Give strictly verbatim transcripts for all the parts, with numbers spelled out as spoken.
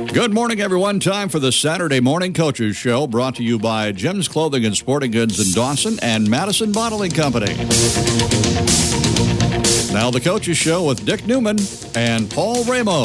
Good morning, everyone. Time for the Saturday Morning Coaches Show, brought to you by Jim's Clothing and Sporting Goods in Dawson and Madison Bottling Company. Now the Coaches Show with Dick Newman and Paul Ramo.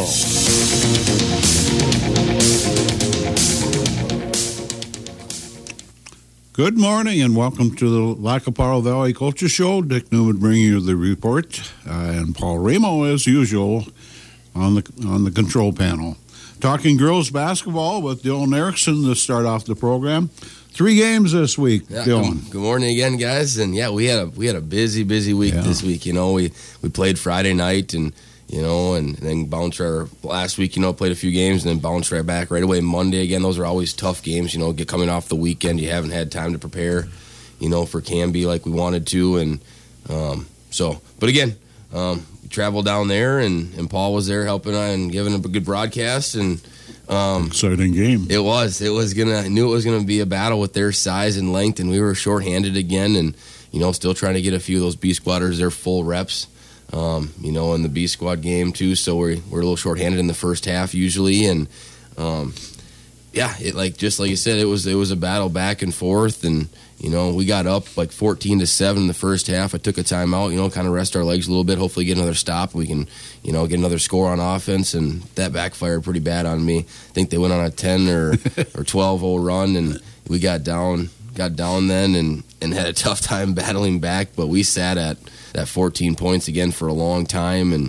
Good morning and welcome to the Lacaparo Valley Coaches Show. Dick Newman bringing you the report, uh, and Paul Ramo, as usual, on the on the control panel. Talking girls basketball with Dylan Erickson to start off the program. Three games this week, yeah, Dylan. Good, good morning again, guys. And yeah, we had a we had a busy, busy week yeah. this week. You know, we, we played Friday night, and you know, and, and then bounced our last week. You know, played a few games, and then bounced right back right away Monday again. Those are always tough games. You know, get coming off the weekend, you haven't had time to prepare. You know, for Canby like we wanted to, and um, so. But again. Um, we traveled down there, and, and Paul was there helping and giving a good broadcast. And um, exciting game. It was. It was gonna. I knew it was gonna be a battle with their size and length, and we were shorthanded again. And you know, still trying to get a few of those B squatters their full reps. Um, you know, in the B squad game too. So we're we're a little shorthanded in the first half usually, and um, yeah, it like just like you said, it was it was a battle back and forth, and. You know, we got up like fourteen to seven in the first half. I took a timeout, you know, kind of rest our legs a little bit, hopefully get another stop. We can, you know, get another score on offense, and that backfired pretty bad on me. I think they went on a ten or or twelve oh run, and we got down got down then and, and had a tough time battling back, but we sat at that fourteen points again for a long time, and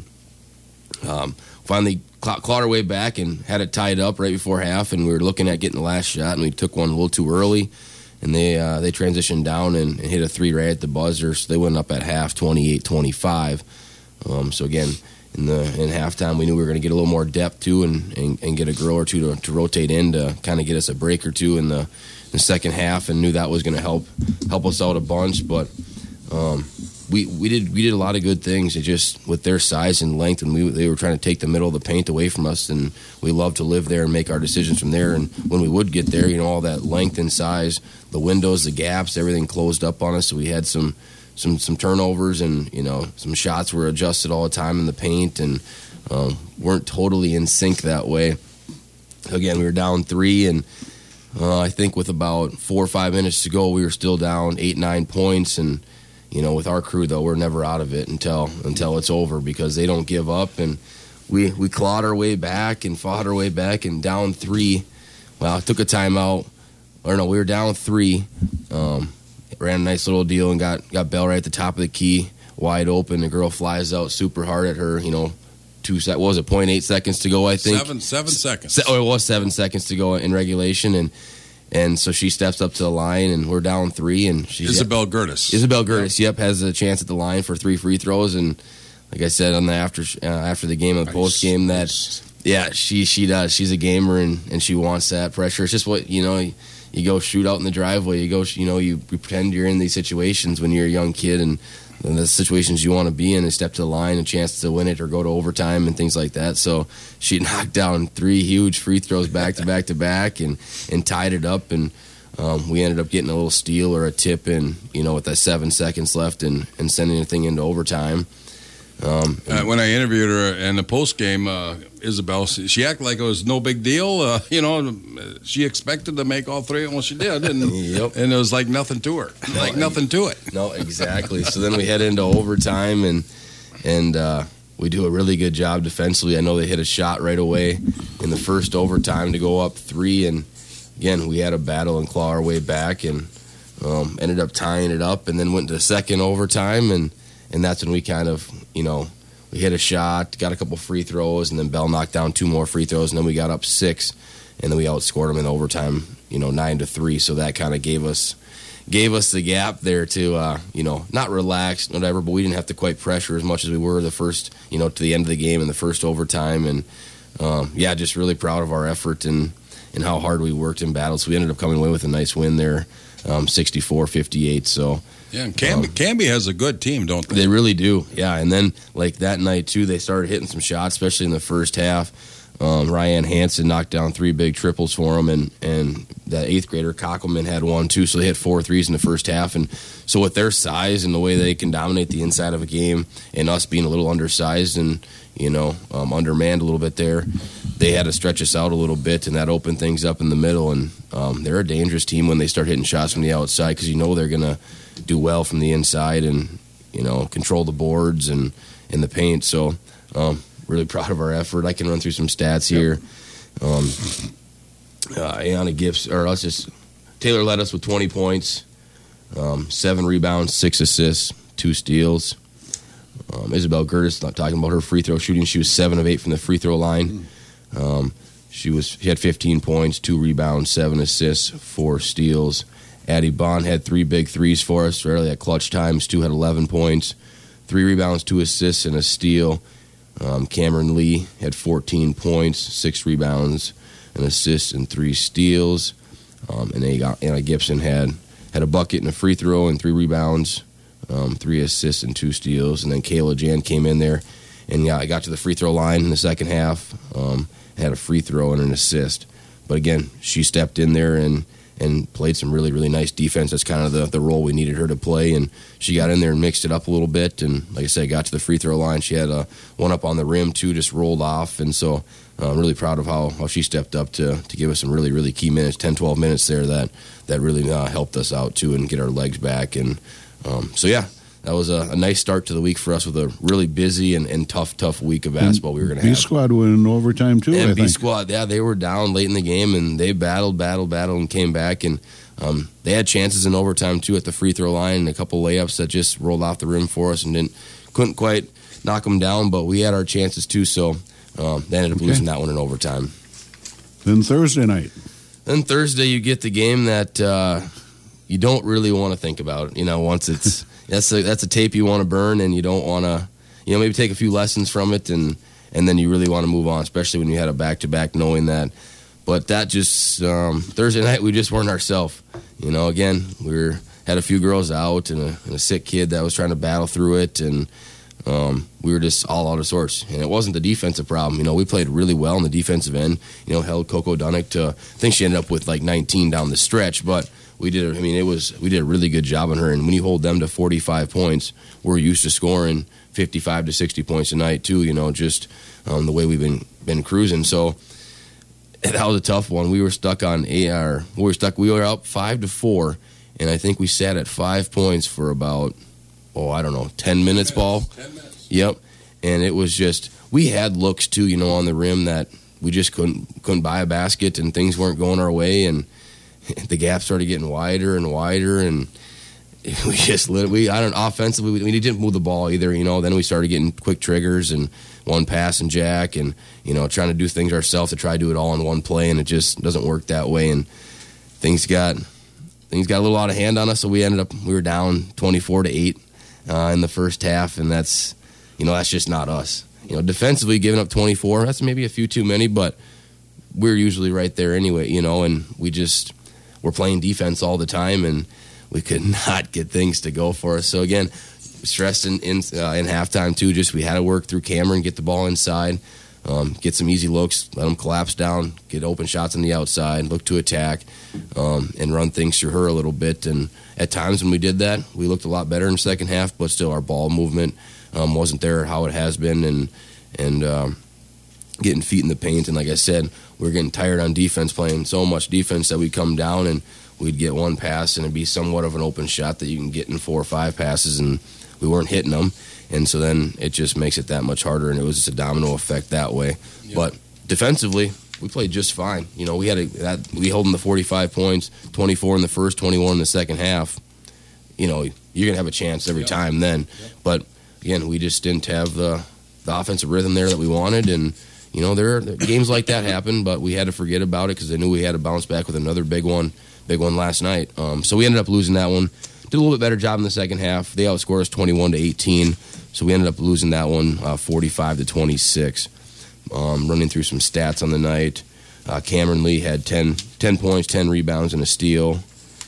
um, finally clawed our way back and had it tied up right before half, and we were looking at getting the last shot, and we took one a little too early. And they uh, they transitioned down and, and hit a three right at the buzzer, so they went up at half, twenty-eight twenty-five. Um, so again, in the in halftime, we knew we were going to get a little more depth too, and, and, and get a girl or two to, to rotate in to kind of get us a break or two in the, in the second half, and knew that was going to help help us out a bunch. But um, we we did we did a lot of good things. It just with their size and length, and we they were trying to take the middle of the paint away from us, and we love to live there and make our decisions from there. And when we would get there, you know, all that length and size. The windows, the gaps, everything closed up on us, so we had some, some, some turnovers, and you know, some shots were adjusted all the time in the paint, and um, weren't totally in sync that way. Again, we were down three, and uh, I think with about four or five minutes to go, we were still down eight, nine points, and you know, with our crew though, we're never out of it until until it's over because they don't give up, and we we clawed our way back and fought our way back, and down three. Well, I took a timeout. Or no, we were down three, um, ran a nice little deal and got, got Bell right at the top of the key, wide open. The girl flies out super hard at her, you know, two sec- what was it, point eight seconds to go, I think? Seven, seven seconds. Se- oh, it was seven seconds to go in regulation, and and so she steps up to the line, and we're down three. And she's Isabel yep, Gertis. Isabel Gertis, yep. yep, has a chance at the line for three free throws, and like I said on the after uh, after the game, of the post game, that yeah, she she does. She's a gamer, and, and she wants that pressure. It's just what you know. You go shoot out in the driveway. You go, you know, you, you pretend you're in these situations when you're a young kid, and, and the situations you want to be in, and step to the line, a chance to win it or go to overtime and things like that. So she knocked down three huge free throws back to back to back, and and tied it up, and um, we ended up getting a little steal or a tip in, you know, with that seven seconds left, and and sending the thing into overtime. Um, uh, when I interviewed her in the post game, uh, Isabel, she acted like it was no big deal. Uh, you know, she expected to make all three, well, she did, and yep. and it was like nothing to her, no, like nothing to it. No, exactly. So then we head into overtime, and and uh, we do a really good job defensively. I know they hit a shot right away in the first overtime to go up three, and again we had a battle and claw our way back, and um, ended up tying it up, and then went to the second overtime, and. And that's when we kind of, you know, we hit a shot, got a couple free throws, and then Bell knocked down two more free throws, and then we got up six, and then we outscored them in overtime, you know, nine to three. So that kind of gave us gave us the gap there to, uh, you know, not relax, whatever, but we didn't have to quite pressure as much as we were the first, you know, to the end of the game in the first overtime. And, um, yeah, just really proud of our effort and, and how hard we worked in battles. So we ended up coming away with a nice win there, um, sixty-four fifty-eight. So. Yeah, and Canby, um, Canby has a good team, don't they? They really do, yeah. And then, like, that night, too, they started hitting some shots, especially in the first half. Um, Ryan Hansen knocked down three big triples for them, and, and that eighth grader, Cockelman, had one, too. So they hit four threes in the first half. And so with their size and the way they can dominate the inside of a game, and us being a little undersized and, you know, um, undermanned a little bit there, they had to stretch us out a little bit, and that opened things up in the middle. And um, they're a dangerous team when they start hitting shots from the outside, because you know they're going to do well from the inside and, you know, control the boards and in the paint. So um, really proud of our effort. I can run through some stats here. Um, uh, Ayana Gibson, or let's just, Taylor led us with twenty points, um, seven rebounds, six assists, two steals. Um, Isabel Gertis, not talking about her free throw shooting, she was seven of eight from the free throw line. Um, she was she had fifteen points, two rebounds, seven assists, four steals. Addie Bond had three big threes for us, rarely at clutch times. Two had eleven points, three rebounds, two assists, and a steal. Um, Cameron Lee had fourteen points, six rebounds, an assist, and three steals. Um, and Anna Gibson had had a bucket and a free throw and three rebounds, um, three assists, and two steals. And then Kayla Jan came in there and yeah, I got to the free throw line in the second half, um, had a free throw and an assist. But again, she stepped in there and, and played some really, really nice defense. That's kind of the, the role we needed her to play. And she got in there and mixed it up a little bit. And like I said, got to the free throw line. She had a one up on the rim, too, just rolled off. And so uh, I'm really proud of how, how she stepped up to, to give us some really, really key minutes, ten, twelve minutes there that, that really uh, helped us out, too, and get our legs back. And um, so, yeah. That was a, a nice start to the week for us with a really busy and, and tough, tough week of basketball we were going to have. B-Squad went in overtime, too, and I think. B-Squad, yeah, they were down late in the game, and they battled, battled, battled, and came back. And um, they had chances in overtime, too, at the free throw line, and a couple layups that just rolled off the rim for us and didn't couldn't quite knock them down, but we had our chances, too, so um, they ended up okay. losing that one in overtime. Then Thursday night. Then Thursday you get the game that uh, you don't really want to think about, you know, once it's... That's a, that's a tape you want to burn, and you don't want to, you know, maybe take a few lessons from it, and, and then you really want to move on, especially when you had a back-to-back knowing that. But that just, um, Thursday night, we just weren't ourselves. You know, again, we were, had a few girls out and a, and a sick kid that was trying to battle through it, and um, we were just all out of sorts. And it wasn't the defensive problem. You know, we played really well on the defensive end, you know, held Coco Dunnick to, I think she ended up with like nineteen down the stretch, but we did. I mean, it was we did a really good job on her. And when you hold them to forty-five points, we're used to scoring fifty-five to sixty points a night too. You know, just um, the way we've been been cruising. So that was a tough one. We were stuck on A R. We were stuck. We were up five to four, and I think we sat at five points for about oh I don't know ten minutes. Ball. Ten minutes. Yep. And it was just we had looks too. You know, on the rim that we just couldn't couldn't buy a basket, and things weren't going our way, and the gap started getting wider and wider, and we just lit. We I don't offensively we, we didn't move the ball either. You know, then we started getting quick triggers and one pass and jack, and you know trying to do things ourselves to try to do it all in one play, and it just doesn't work that way. And things got things got a little out of hand on us, so we ended up we were down twenty-four to eight uh, in the first half, and that's you know that's just not us. You know, defensively giving up twenty-four, that's maybe a few too many, but we're usually right there anyway. You know, and we just. We're playing defense all the time, and we could not get things to go for us. So, again, stressed in in, uh, in halftime, too. Just we had to work through Cameron, get the ball inside, um, get some easy looks, let them collapse down, get open shots on the outside, look to attack, um, and run things through her a little bit. And at times when we did that, we looked a lot better in the second half, but still our ball movement um, wasn't there how it has been. And, and um, getting feet in the paint, and like I said, we were getting tired on defense, playing so much defense that we'd come down and we'd get one pass and it'd be somewhat of an open shot that you can get in four or five passes, and we weren't hitting them, and so then it just makes it that much harder, and it was just a domino effect that way. Yep. But defensively, we played just fine. You know, we had a that, we held them to forty-five points, twenty-four in the first, twenty-one in the second half. You know, you're gonna have a chance every yep. time then, yep. but again, we just didn't have the the offensive rhythm there that we wanted, and you know, there, there games like that happen, but we had to forget about it because they knew we had to bounce back with another big one, big one last night. Um, so we ended up losing that one. Did a little bit better job in the second half. They outscored us twenty-one to eighteen, so we ended up losing that one uh, forty-five to twenty-six. Um, running through some stats on the night, uh, Cameron Lee had ten, ten points, ten rebounds, and a steal.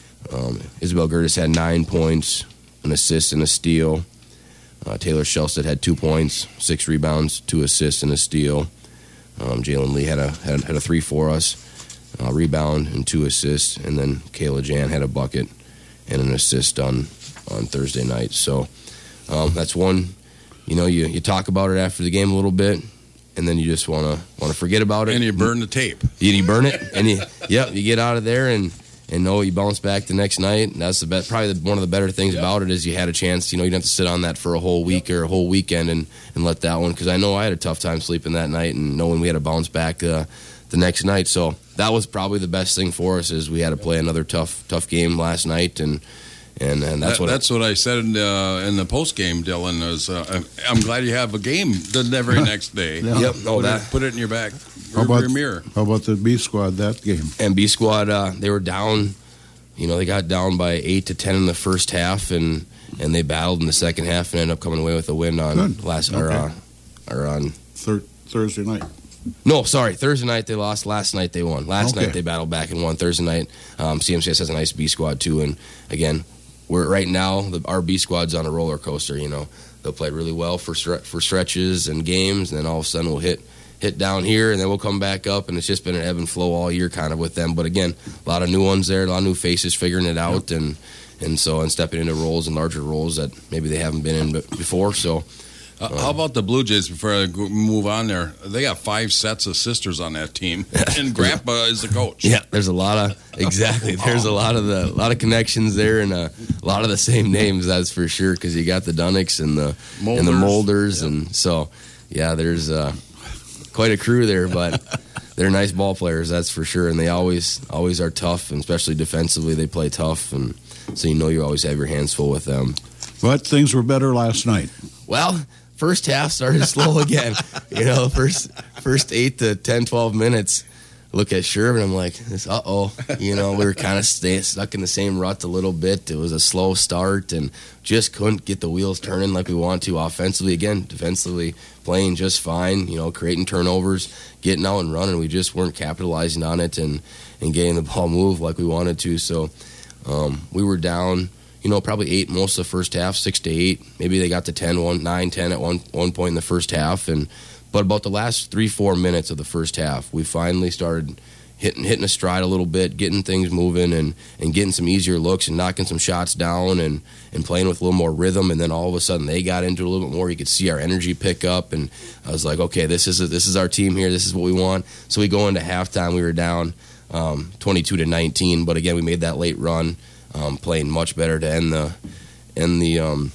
Um, Isabel Gertis had nine points, an assist, and a steal. Uh, Taylor Shellstead had two points, six rebounds, two assists, and a steal. Um, Jalen Lee had a, had a had a three for us, a rebound and two assists, and then Kayla Jan had a bucket and an assist on on Thursday night. So um, that's one. You know, you you talk about it after the game a little bit, and then you just want to want to forget about it. And you burn the tape. You, you burn it, and you yep, you get out of there and and know you bounce back the next night. And that's the be- probably the, one of the better things yep. about it is you had a chance. You know, you don't have to sit on that for a whole week or a whole weekend and, and let that one. Because I know I had a tough time sleeping that night and knowing we had to bounce back uh, the next night. So that was probably the best thing for us is we had to play another tough tough game last night and. And, and that's that, what that's I, what I said in the, in the post game, Dylan. Was uh, I'm glad you have a game the very next day. Yeah. Yep, no put that. It, put it in your back, How about, your mirror. How about the B squad that game? And B squad, uh, they were down. You know, they got down by eight to ten in the first half, and, and they battled in the second half and ended up coming away with a win on Good. last Okay. or, uh, or on Thir- Thursday night. No, sorry. Thursday night they lost. Last night they won. Last Okay. night they battled back and won. Thursday night, um, C M C S has a nice B squad too. And again, we're right now the, our B squad's on a roller coaster. You know, they'll play really well for stre- for stretches and games, and then all of a sudden we'll hit hit down here, and then we'll come back up. And it's just been an ebb and flow all year, kind of with them. But again, a lot of new ones there, a lot of new faces figuring it out, and and so and stepping into roles and larger roles that maybe they haven't been in before. So. Uh, how about the Blue Jays before I go- move on there? They got five sets of sisters on that team, and Grandpa is the coach. Yeah, there's a lot of exactly. There's a lot of the a lot of connections there, and a lot of the same names. That's for sure. Because you got the Dunnicks and the Molders. and the Molders, Yep. and so yeah, there's uh, quite a crew there. But they're nice ball players, that's for sure. And they always always are tough, and especially defensively, they play tough, and so you know you always have your hands full with them. But things were better last night. Well, first half started slow again. You know, first first eight to ten, twelve minutes, look at Sherman, I'm like, uh-oh. You know, we were kind of stay, stuck in the same rut a little bit. It was a slow start and just couldn't get the wheels turning like we want to offensively. Again, defensively playing just fine, you know, creating turnovers, getting out and running. We just weren't capitalizing on it and, and getting the ball moved like we wanted to. So um, we were down, you know, probably eight most of the first half, six to eight. Maybe they got to ten, one, nine, ten at one one point in the first half. And but about the last three, four minutes of the first half, we finally started hitting hitting a stride a little bit, getting things moving, and, and getting some easier looks and knocking some shots down and, and playing with a little more rhythm. And then all of a sudden they got into it a little bit more. You could see our energy pick up, and I was like, okay, this is a, this is our team here. This is what we want. So we go into halftime. We were down um, twenty-two to nineteen, but again, we made that late run. Um, playing much better to end the end the um,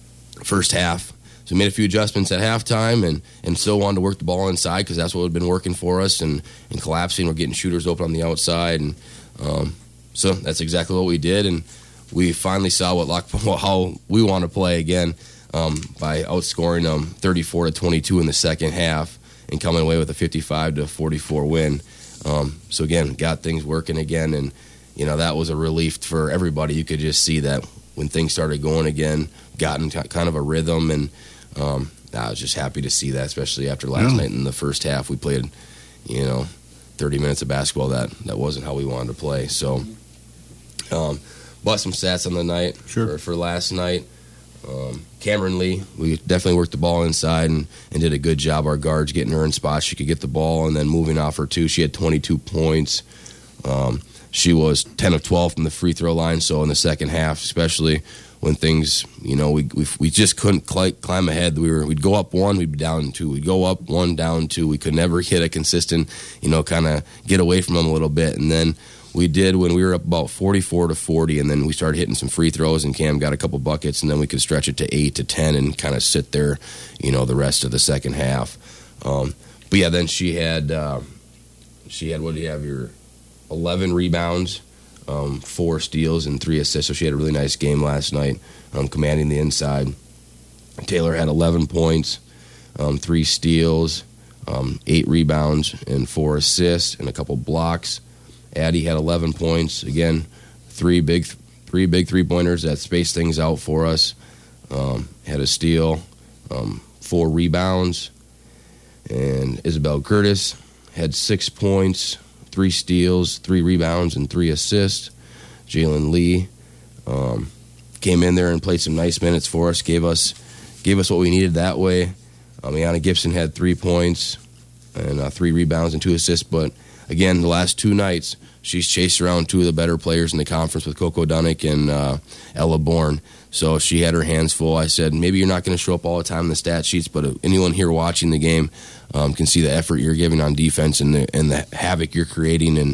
first half. So we made a few adjustments at halftime and, and still wanted to work the ball inside because that's what had been working for us. And, and collapsing, we're getting shooters open on the outside. And um, so that's exactly what we did. And we finally saw what lock, how we want to play again um, by outscoring them thirty-four to twenty-two in the second half and coming away with a fifty-five to forty-four win. Um, so again, got things working again, and you know, that was a relief for everybody. You could just see that when things started going again, gotten kind of a rhythm, and um, I was just happy to see that, especially after last Yeah. night in the first half. We played, you know, thirty minutes of basketball that, that wasn't how we wanted to play. So, um, but some stats on the night Sure. for, for last night. Um, Cameron Lee, we definitely worked the ball inside and, and did a good job. Our guards getting her in spots. She could get the ball and then moving off her too. She had twenty-two points. Um, She was ten of twelve from the free throw line, so in the second half, especially when things, you know, we we, we just couldn't cl- climb ahead. We were we'd go up one, we'd be down two. We'd go up one, down two. We could never hit a consistent, you know, kind of get away from them a little bit. And then we did when we were up about forty-four to forty, and then we started hitting some free throws, and Cam got a couple buckets, and then we could stretch it to eight to ten and kind of sit there, you know, the rest of the second half. Um, but yeah, then she had uh, she had what do you have your eleven rebounds, um, four steals, and three assists. So she had a really nice game last night, um, commanding the inside. Taylor had eleven points, um, three steals, um, eight rebounds, and four assists, and a couple blocks. Addie had eleven points. Again, three big, three big three pointers that spaced things out for us. Um, had a steal, um, four rebounds, and Isabel Curtis had six points. Three steals, three rebounds, and three assists. Jalen Lee um, came in there and played some nice minutes for us. Gave us, gave us what we needed that way. Um, Iana Gibson had three points. and uh, three rebounds and two assists. But again, the last two nights, she's chased around two of the better players in the conference with Coco Dunnick and uh, Ella Bourne. So she had her hands full. I said, maybe you're not going to show up all the time in the stat sheets, but anyone here watching the game um, can see the effort you're giving on defense and the, and the havoc you're creating, and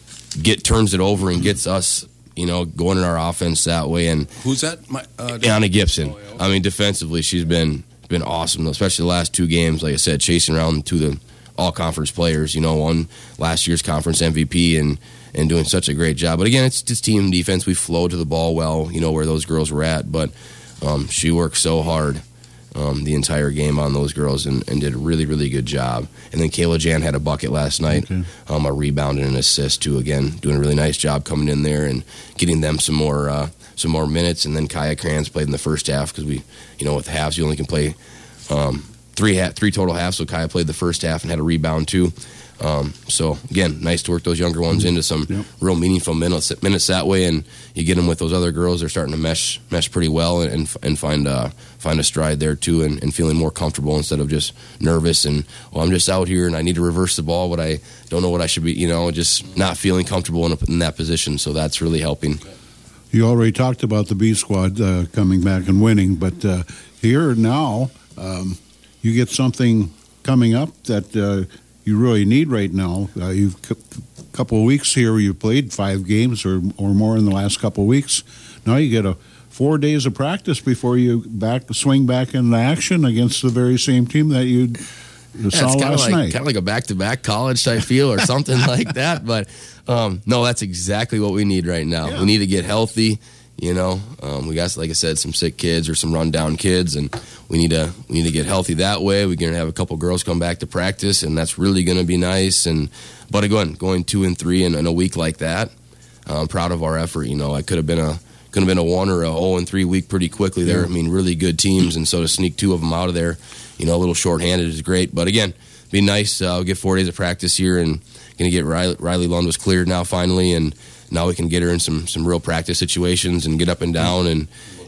get turns it over and gets us, you know, going in our offense that way. And who's that? My, uh, Anna Gibson. Oh, yeah, okay. I mean, defensively, she's been been awesome, especially the last two games. Like I said, chasing around two of the all-conference players. You know, won last year's conference M V P and. and doing such a great job. But again, it's just team defense. We flow to the ball well, you know, where those girls were at. But um, she worked so hard um, the entire game on those girls and, and did a really, really good job. And then Kayla Jan had a bucket last night, okay. um, a rebound and an assist too. Again, doing a really nice job coming in there and getting them some more uh, some more minutes. And then Kaya Kranz played in the first half because we, you know, with halves you only can play um, three ha- three total halves. So Kaya played the first half and had a rebound too. Um, so, again, nice to work those younger ones into some yep. real meaningful minutes, minutes that way, and you get them with those other girls. They're starting to mesh mesh pretty well and and find uh, find a stride there, too, and, and feeling more comfortable instead of just nervous and, well, I'm just out here and I need to reverse the ball, but I don't know what I should be, you know, just not feeling comfortable in, a, in that position. So that's really helping. You already talked about the B squad uh, coming back and winning, but uh, here now um, you get something coming up that uh, you really need right now. Uh, you've a couple of weeks here, you played five games or or more in the last couple of weeks. Now you get a four days of practice before you back swing back into action against the very same team that you yeah, saw it's last like, night. Kind of like a back-to-back college type feel or something like that. But um, no, that's exactly what we need right now. Yeah. We need to get healthy. You know, um, we got, like I said, some sick kids or some rundown kids, and we need to we need to get healthy that way. We're going to have a couple girls come back to practice, and that's really going to be nice. And but again, going two and three in, in a week like that, I'm proud of our effort. You know, I could have been a could have been a one or a zero and three week pretty quickly there. Yeah. I mean, really good teams, and so to sneak two of them out of there, you know, a little shorthanded is great. But again, be nice. Uh, I'll get four days of practice here, and going to get Riley, Riley Lund was cleared now finally, and now we can get her in some, some real practice situations and get up and down, and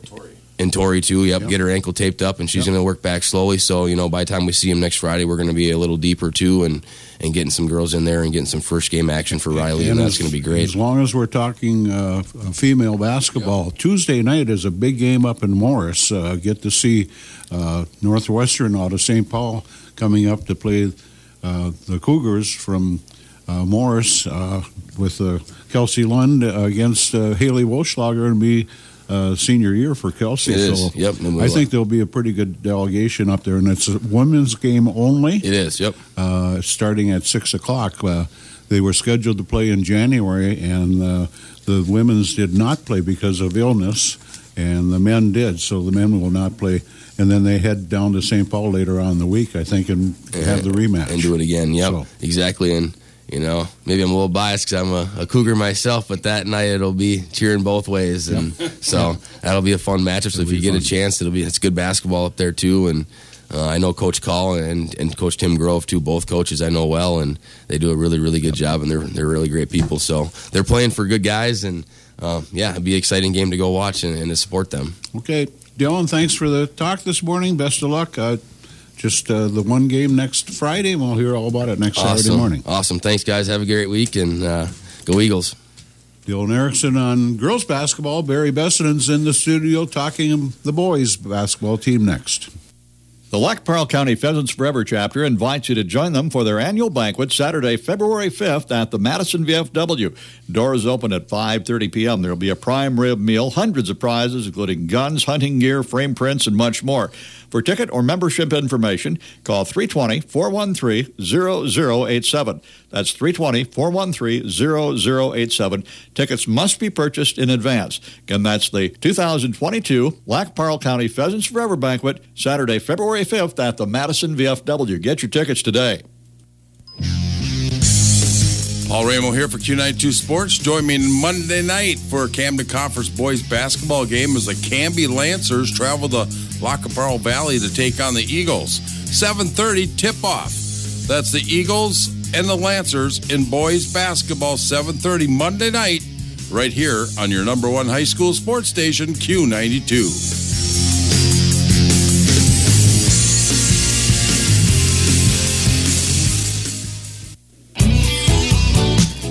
and Tori too. Yep, yep. Get her ankle taped up, and she's yep. going to work back slowly. So you know, by the time we see him next Friday, we're going to be a little deeper too, and, and getting some girls in there and getting some first game action for Riley, and, and that's going to be great. As long as we're talking uh, female basketball, yep. Tuesday night is a big game up in Morris. Uh, get to see uh, Northwestern out of Saint Paul coming up to play uh, the Cougars from uh, Morris uh, with uh, Kelsey Lund against uh, Haley Wolschlager, and be uh, senior year for Kelsey. It is. So yep. I think there'll be a pretty good delegation up there, and it's a women's game only. It is. Yep. Uh, starting at six o'clock. Uh, they were scheduled to play in January, and uh, the women's did not play because of illness, and the men did. So the men will not play. And then they head down to Saint Paul later on in the week, I think, and, and have the rematch. And do it again, yep, so. Exactly. And, you know, maybe I'm a little biased because I'm a, a Cougar myself, but that night it'll be cheering both ways. And yeah. so that'll be a fun matchup. So it'll if you get fun. a chance, it'll be it's good basketball up there, too. And uh, I know Coach Call and, and Coach Tim Grove, too, both coaches I know well, and they do a really, really good job, and they're, they're really great people. So they're playing for good guys, and, uh, yeah, it'll be an exciting game to go watch and, and to support them. Okay. Dylan, thanks for the talk this morning. Best of luck. Uh, just uh, the one game next Friday, and we'll hear all about it next awesome. Saturday morning. Awesome. Thanks, guys. Have a great week, and uh, go Eagles. Dylan Erickson on girls basketball. Barry Besseden's in the studio talking the boys basketball team next. The Lac Pearl County Pheasants Forever chapter invites you to join them for their annual banquet Saturday, February fifth at the Madison V F W. Doors open at five thirty p.m. There will be a prime rib meal, hundreds of prizes, including guns, hunting gear, frame prints, and much more. For ticket or membership information, call three two zero, four one three, zero zero eight seven. That's three two zero, four one three, zero zero eight seven. Tickets must be purchased in advance. Again, that's the two thousand twenty-two Lac Pearl County Pheasants Forever Banquet, Saturday, February fifth at the Madison V F W. Get your tickets today. Paul Ramo here for Q ninety-two Sports. Join me Monday night for a Camden Conference boys basketball game as the Canby Lancers travel to Lac Pearl Valley to take on the Eagles. seven thirty tip-off. That's the Eagles and the Lancers in boys basketball, seven thirty Monday night, right here on your number one high school sports station, Q ninety-two.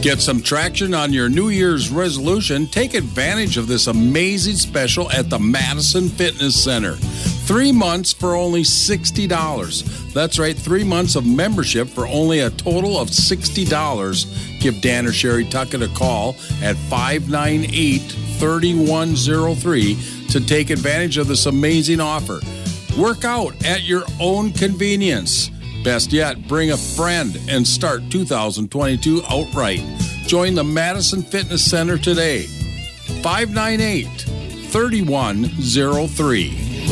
Get some traction on your New Year's resolution. Take advantage of this amazing special at the Madison Fitness Center. Three months for only sixty dollars. That's right, three months of membership for only a total of sixty dollars. Give Dan or Sherry Tuckett a call at five nine eight, three one zero three to take advantage of this amazing offer. Work out at your own convenience. Best yet, bring a friend and start two thousand twenty-two outright. Join the Madison Fitness Center today. five nine eight, three one zero three.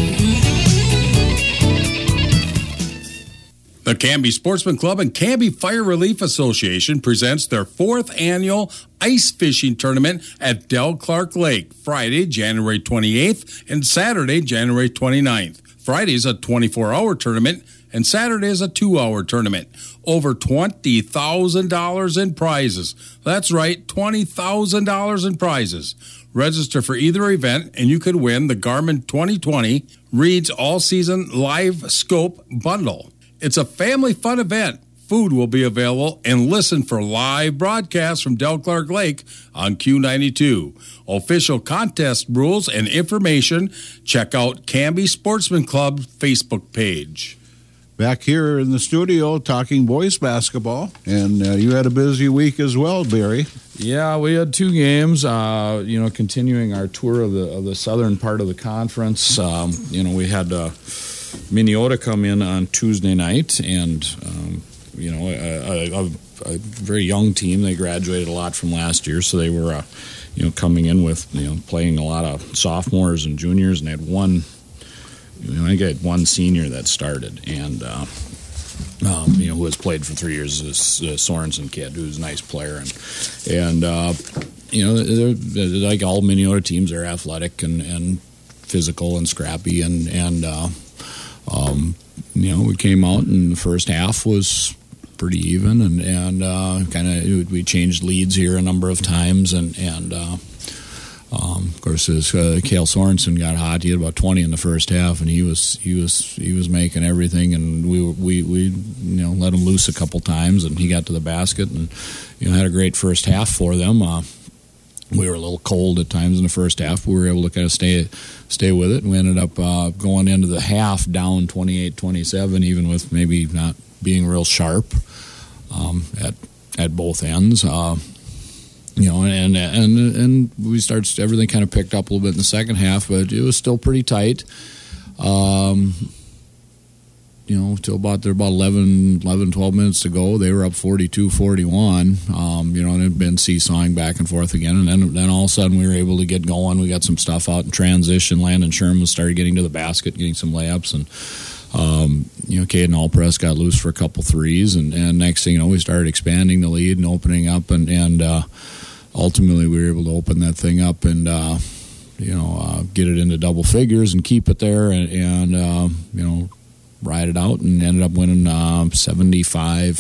The Canby Sportsman Club and Canby Fire Relief Association presents their fourth annual ice fishing tournament at Del Clark Lake, Friday, January twenty-eighth and Saturday, January twenty-ninth. Friday is a twenty-four hour tournament and Saturday is a two hour tournament. Over twenty thousand dollars in prizes. That's right, twenty thousand dollars in prizes. Register for either event and you could win the Garmin twenty twenty Reed's All-Season Live Scope Bundle. It's a family fun event. Food will be available and listen for live broadcasts from Del Clark Lake on Q ninety-two. Official contest rules and information, check out Canby Sportsman Club Facebook page. Back here in the studio talking boys basketball, and uh, you had a busy week as well, Barry. Yeah, we had two games. Uh, you know, continuing our tour of the of the southern part of the conference. Um, you know, we had uh, Minneota come in on Tuesday night, and um, you know, a, a, a very young team. They graduated a lot from last year, so they were, uh, you know, coming in with you know playing a lot of sophomores and juniors, and they had one. You know, I think I had one senior that started, and uh, um, you know who has played for three years is uh, Sorensen kid, who's a nice player, and and uh, you know they're, they're like all Minnesota teams, they're athletic and, and physical and scrappy, and and uh, um, you know we came out and the first half was pretty even, and and uh, kind of we changed leads here a number of times, and and. Uh, Um, of course, as uh, Cale Sorensen got hot, he had about twenty in the first half, and he was he was he was making everything. And we we we you know let him loose a couple times, and he got to the basket, and you know had a great first half for them. Uh, we were a little cold at times in the first half, but we were able to kind of stay stay with it. And we ended up uh, going into the half down twenty-eight twenty-seven, even with maybe not being real sharp um, at at both ends. Uh, You know, and and and we started. Everything kind of picked up a little bit in the second half, but it was still pretty tight. Um, you know, till about there about eleven, eleven, twelve minutes to go, they were up forty-two forty-one. Um, you know, and it had been seesawing back and forth again, and then then all of a sudden we were able to get going. We got some stuff out in transition. Landon Sherman started getting to the basket, getting some layups, and um, you know, Caden Allpress got loose for a couple threes, and, and next thing you know, we started expanding the lead and opening up, and and. Uh, Ultimately, we were able to open that thing up and, uh, you know, uh, get it into double figures and keep it there and, and uh, you know, ride it out, and ended up winning uh, seventy-five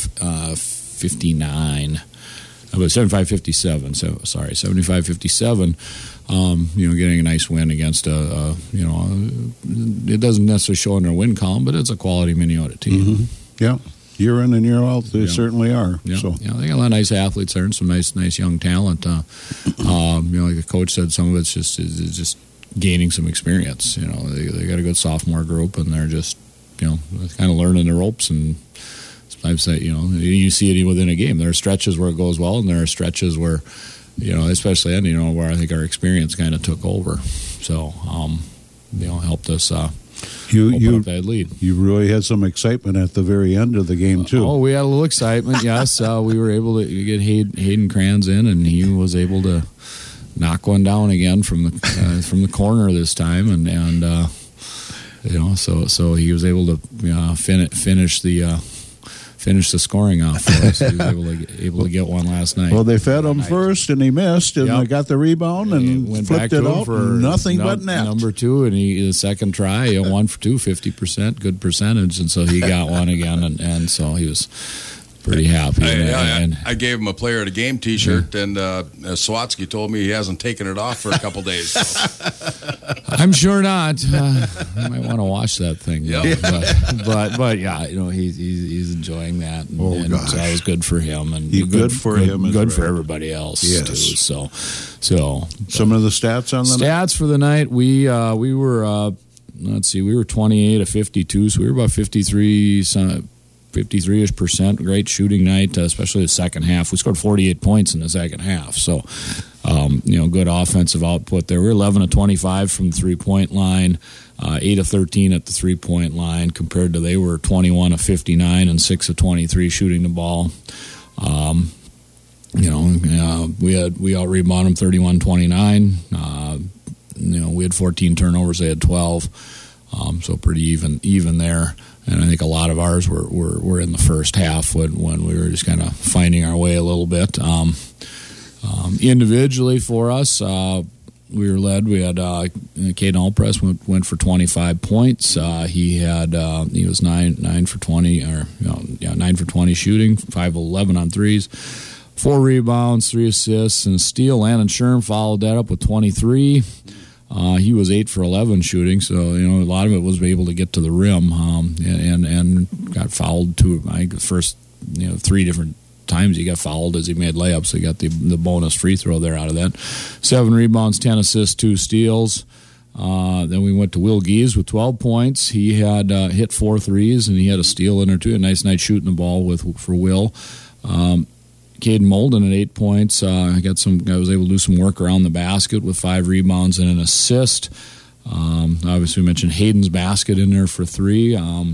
fifty-nine. Uh, seventy-five fifty-seven, so, sorry, seventy-five fifty-seven. Um, you know, getting a nice win against a, a you know, a, it doesn't necessarily show in their win column, but it's a quality Minnesota team. Mm-hmm. Yeah. Year in and year out, they yeah. certainly are. Yeah. So. yeah, they got a lot of nice athletes there and some nice, nice young talent. Uh, um, you know, like the coach said, some of it's just is just gaining some experience. You know, they they got a good sophomore group, and they're just you know kind of learning the ropes. And sometimes that you know you see it within a game. There are stretches where it goes well, and there are stretches where you know, especially then, you know, where I think our experience kind of took over. So, um, you know, helped us. Uh, You Open you up that lead. You really had some excitement at the very end of the game too. Oh, we had a little excitement. Yes, uh, we were able to get Hayden, Hayden Kranz in, and he was able to knock one down again from the uh, from the corner this time, and and uh, you know, so so he was able to uh, fin- finish the. Uh, Finish the scoring off for us. He was able to, get, able to get one last night. Well, they fed him first, and he missed, and Yep. they got the rebound and went flipped back it to him out. for Nothing num- but net. Number two, and he the second try, you know, one for two, fifty percent, good percentage, and so he got one again, and, and so he was pretty happy. I, and, I, I gave him a player of the game T-shirt, yeah. and uh, Swatsky told me he hasn't taken it off for a couple days. So. I'm sure not. Uh, I might want to watch that thing. Yep. But, but but yeah, you know he's he's, he's enjoying that, and, oh, and gosh. that was good for him, and good, good for good, him, good right. for everybody else yes. too. So so some of the stats on the stats for the night. We uh, we were uh, let's see, we were twenty-eight of fifty-two, so we were about fifty-three. fifty-three-ish percent, great shooting night, uh, especially the second half. We scored forty-eight points in the second half, so um, you know, good offensive output there. We were eleven of twenty-five from the three-point line, uh, eight of thirteen at the three-point line, compared to they were twenty-one of fifty-nine and six of twenty-three shooting the ball. Um, you know, uh, we had we out rebounded them thirty-one twenty-nine. Uh, you know, we had fourteen turnovers, they had twelve, um, so pretty even even there. And I think a lot of ours were, were, were in the first half when, when we were just kind of finding our way a little bit. Um, um, individually for us, uh, we were led. We had uh, Caden Allpress went, went for twenty-five points. Uh, he had uh, he was nine nine for twenty, or you know, yeah nine for twenty shooting, five of eleven on threes, four rebounds, three assists, and a steal. Landon Sherm followed that up with twenty-three. Uh, he was eight for eleven shooting, so you know a lot of it was able to get to the rim, um, and, and and got fouled two. I think the first you know three different times he got fouled as he made layups. So he got the the bonus free throw there out of that. Seven rebounds, ten assists, two steals. Uh, then we went to Will Gies with twelve points. He had uh, hit four threes and he had a steal in there too. A nice night shooting the ball with for Will. Um, Caden Molden at eight points. Uh, I got some. I was able to do some work around the basket with five rebounds and an assist. Um, obviously, we mentioned Hayden's basket in there for three. Um,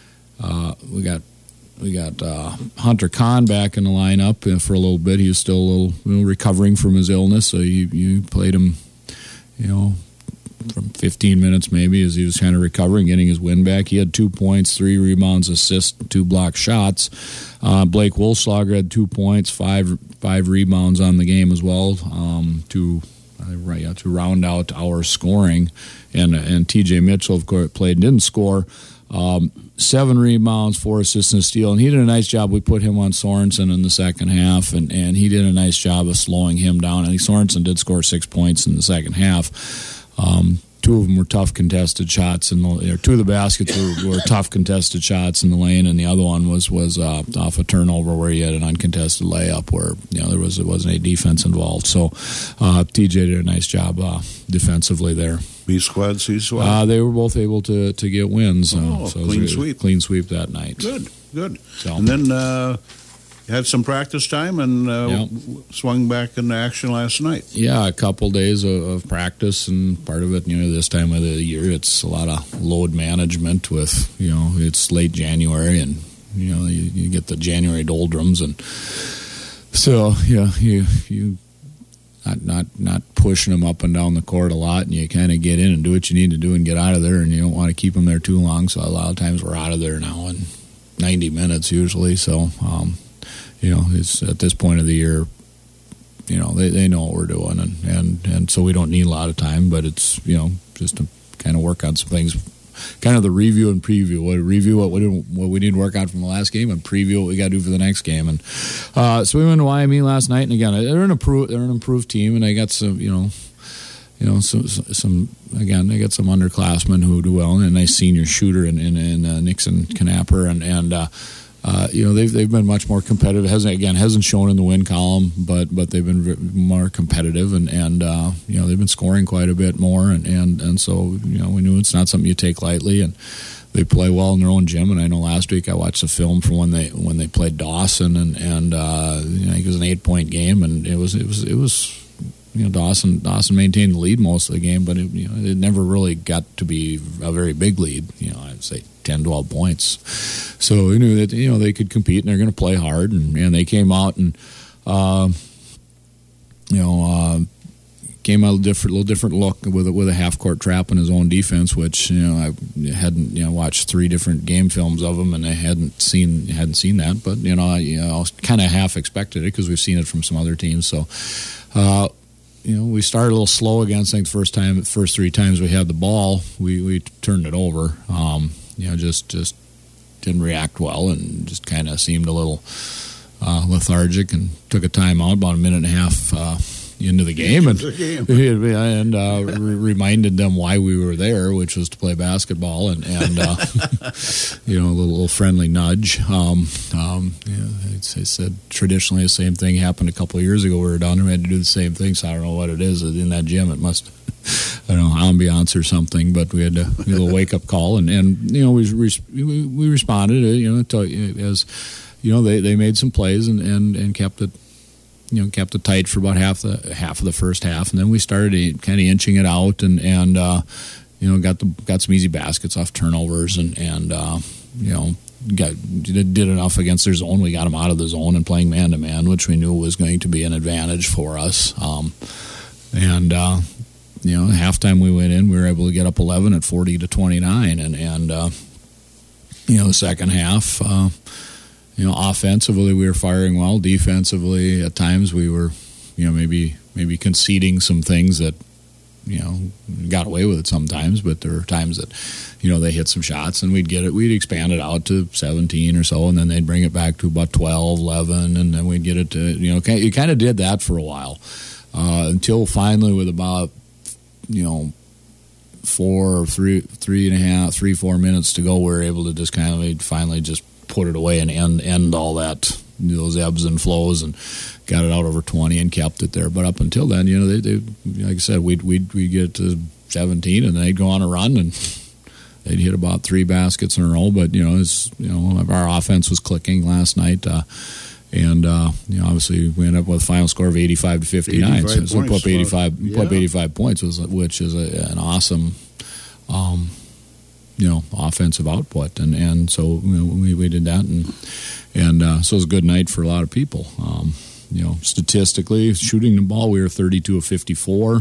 uh, we got we got uh, Hunter Kahn back in the lineup for a little bit. He was still a little you know, recovering from his illness, so you you played him, you know, from fifteen minutes maybe as he was kind of recovering, getting his wind back. He had two points, three rebounds, assists, two block shots. Uh, Blake Wolfslager had two points, five five rebounds on the game as well, um, to uh, right, yeah, to round out our scoring. And and T J Mitchell, of course, played and didn't score. Um, seven rebounds, four assists and a steal, and he did a nice job. We put him on Sorensen in the second half, and, and he did a nice job of slowing him down. I think Sorensen did score six points in the second half. Um, two of them were tough contested shots, and or two of the baskets were, were tough contested shots in the lane, and the other one was was uh, off a turnover where he had an uncontested layup where you know there was there wasn't any defense involved. So uh, T J did a nice job uh, defensively there. B squad, C squad. Uh, they were both able to, to get wins. Oh, uh, so clean it was a sweep. Clean sweep that night. Good, good. So. And then uh, you had some practice time and uh, Yep. swung back into action last night. Yeah, a couple days of, of practice, and part of it, you know, this time of the year, it's a lot of load management with, you know, it's late January, and, you know, you, you get the January doldrums, and so, yeah, you you not not not pushing them up and down the court a lot, and you kind of get in and do what you need to do and get out of there, and you don't want to keep them there too long. So a lot of times we're out of there now in ninety minutes usually. So um, you know, it's at this point of the year, you know, they, they know what we're doing, and, and and so we don't need a lot of time, but it's you know just to kind of work on some things. Kind of the review and preview. What review what we did, what we need to work on from the last game, and preview what we got to do for the next game. And uh, so we went to Wyoming last night, and again, they're an improved they're an improved team, and they got some you know, you know some some again they got some underclassmen who do well, and a nice senior shooter in in, in uh, Nixon Knapper, and and. Uh, Uh, you know they've they've been much more competitive. Hasn't again hasn't shown in the win column, but but they've been more competitive, and and uh, you know they've been scoring quite a bit more, and, and and so you know we knew it's not something you take lightly, and they play well in their own gym. And I know last week I watched a film from when they when they played Dawson, and and uh, you know, I think it was an eight point game, and it was it was it was. You know, Dawson Dawson maintained the lead most of the game, but it, you know, it never really got to be a very big lead. You know, I'd say ten, twelve points. So we knew that you know they could compete and they're going to play hard, and, and they came out and uh, you know uh, came out a different, little different look with a, with a half court trap in his own defense, which you know I hadn't you know watched three different game films of him, and I hadn't seen hadn't seen that, but you know I, you know, I was kind of half expected it because we've seen it from some other teams. So. Uh, You know, we started a little slow against. I think the first time, the first three times we had the ball, we, we turned it over. Um, you know, just just didn't react well and just kind of seemed a little uh, lethargic and took a timeout about a minute and a half uh, into the game and and uh, re- reminded them why we were there, which was to play basketball, and and uh, you know, a little, little friendly nudge. Um, um, yeah, I said traditionally the same thing happened a couple of years ago. We were down there, we had to do the same thing. So I don't know what it is in that gym. It must, I don't know, ambiance or something. But we had to do a little wake up call, and, and you know we we, we responded. You know, to, as you know, they, they made some plays and, and, and kept it. You know, kept it tight for about half the half of the first half, and then we started kind of inching it out, and and uh, you know got the got some easy baskets off turnovers, and and uh, you know got did, did enough against their zone. We got them out of the zone and playing man to man, which we knew was going to be an advantage for us. Um, and uh, you know, halftime we went in, we were able to get up eleven at forty to twenty nine, and and uh, you know the second half. Uh, You know, offensively we were firing well. Defensively, at times we were, you know, maybe maybe conceding some things that, you know, got away with it sometimes. But there were times that, you know, they hit some shots and we'd get it. We'd expand it out to seventeen or so, and then they'd bring it back to about twelve, eleven, and then we'd get it to, you know, you kind of did that for a while uh, until finally, with about, you know, four, three, three and a half, three, four minutes to go, we were able to just kind of finally just put it away and end end all that, those ebbs and flows, and got it out over twenty and kept it there. But up until then, you know, they, they like I said, we'd we'd we'd get to seventeen and they'd go on a run and they'd hit about three baskets in a row. But you know, it's you know our offense was clicking last night, uh, and uh, you know obviously we ended up with a final score of eighty-five to fifty-nine. So, so we put up eighty-five, uh, yeah. put up eighty-five points, which is a, an awesome. Um, you know, offensive output, and, and so you know, we we did that, and and uh, so it was a good night for a lot of people. Um, you know, statistically, shooting the ball, we were thirty-two of fifty-four.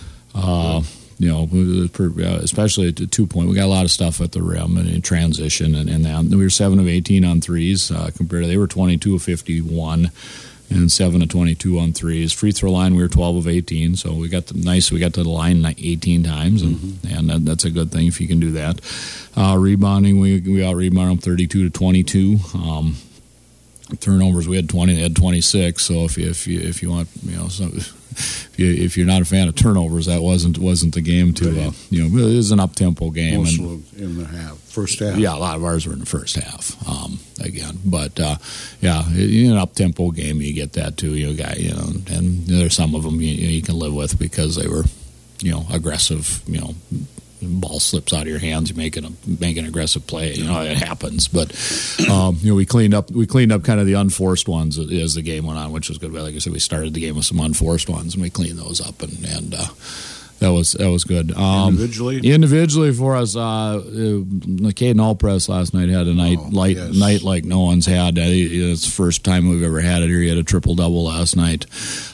Uh, you know, especially at the two point, we got a lot of stuff at the rim and in transition, and, and that. We were seven of eighteen on threes uh, compared to they were twenty-two of fifty-one. And seven of twenty-two on threes. Free throw line, we were twelve of eighteen. So we got the nice. We got to the line eighteen times, and mm-hmm. and that, that's a good thing if you can do that. Uh, rebounding, we we out rebounded them thirty-two to twenty-two. Um, turnovers, we had twenty. They had twenty-six. So if you if you if you want, you know, so if you if you're not a fan of turnovers, that wasn't wasn't the game to uh, you know it is an up tempo game. Most and, of in the half, first half. Yeah, a lot of ours were in the first half. Um, again, but uh, yeah, in an up tempo game, you get that too. You got you know, and there's some of them you, you can live with because they were, you know, aggressive. You know, ball slips out of your hands, you're making a make an aggressive play. You know, it happens. But um, you know, we cleaned up we cleaned up kind of the unforced ones as the game went on, which was good. Like I said, we started the game with some unforced ones, and we cleaned those up, and and uh, that was that was good. Um, individually, individually for us, uh, Caden Allpress last night had a night oh, light yes. night like no one's had. It's the first time we've ever had it here. He had a triple double last night.